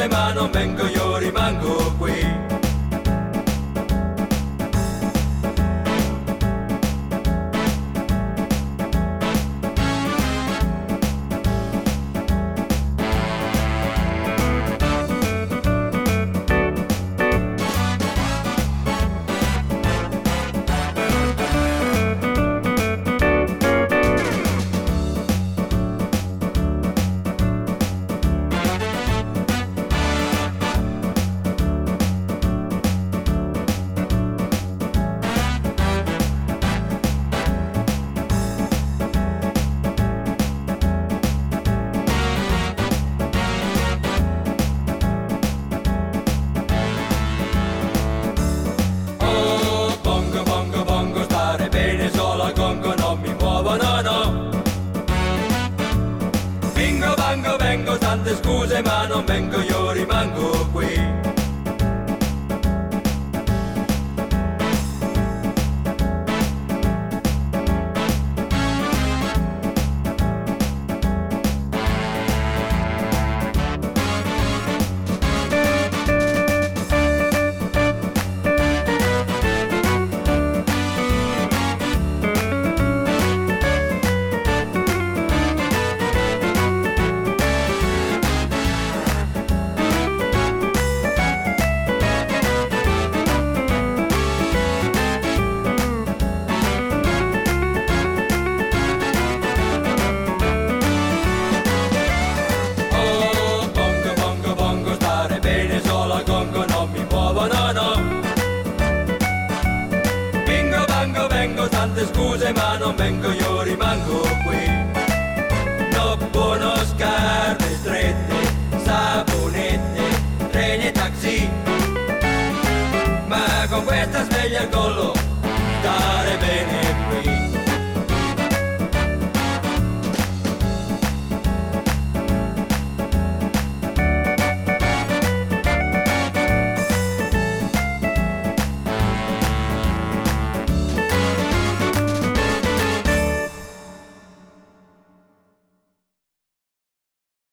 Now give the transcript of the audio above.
scuse ma non vengo, io rimango qui. Vengo, tante scuse ma non vengo, io rimango qui. Tante scuse ma non vengo, io rimango qui. No buono, scarpe strette, saponette, treni e taxi, ma con questa sveglia al collo stare bene